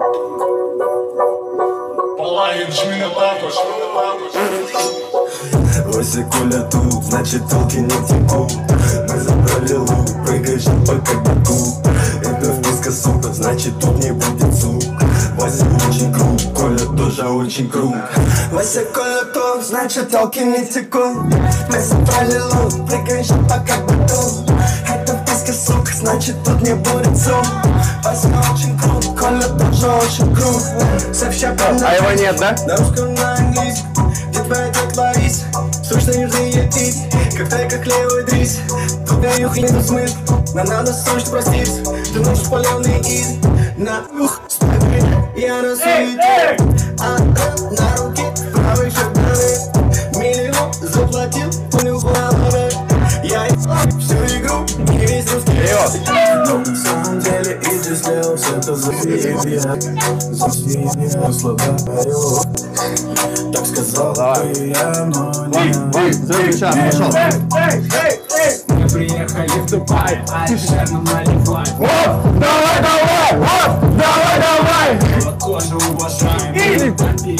Вася, Коля тут, значит толки не текут. Мы забрали лук, прыгаешь пока бегут. Это вписка, сука, значит тут не будет сук. Вася очень крут, Коля тоже очень крут. Вася, Коля тут, значит толки не текут. Мы забрали лук, прыгаешь пока бегут. Это вписка, сука, значит тут не будет сук. Вася очень крут, Коля тоже очень крут. А его нет, да? На русском, на английском, где твоя тетя Лариса? Срочно нужно идти, как тай, как левый дрис. Тут даю хлебу смысл, нам надо срочно проститься. Ты носишь паленый из на ух, смотри, я на суете. А на руке правой шаганы. Миллион заплатил, понял головой. Я всю игру, не весь русский. Но на самом деле изъяснялся, это зазвенья слова поет. Так сказал бы я, но не пошел. Мы приехали в Дубай, а шерном наливай. Давай, давай! Тоже уважаем.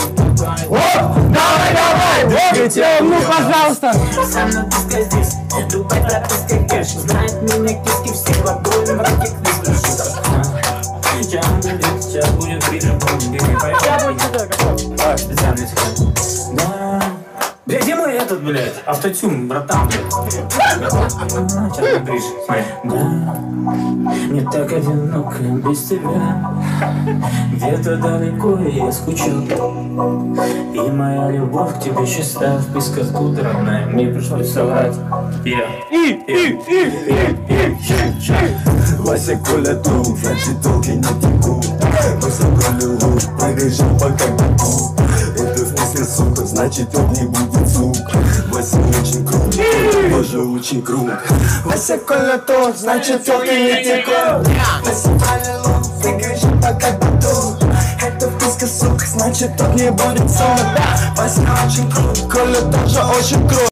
Давай! Ну, пожалуйста! Сам натыска здесь, Дубай прописка кэш. Знает меня киски, все в обоим рамках не сейчас будет придем. Специальный сход. Блядь, где мой этот, блядь? Автотюн, братан, блядь. Сейчас ты бришь, смотри. Мне так одиноко без тебя. Где-то далеко я скучал. И моя любовь к тебе чиста. Вписка с тут родная, мне пришлось соврать. Вася, Коля тут, значит толки не текут. Мы собрали лук, прыгаешь пока бегут. Это вписка, сука, значит тут не будет сук. Вася очень крут, Коля тоже очень крут. Вася, Коля тут, значит толки не текут. Мы собрали лук, прыгаешь пока бегут. Это вписка, сука, значит тут не будет сук. Вася очень крут, Коля тоже очень крут.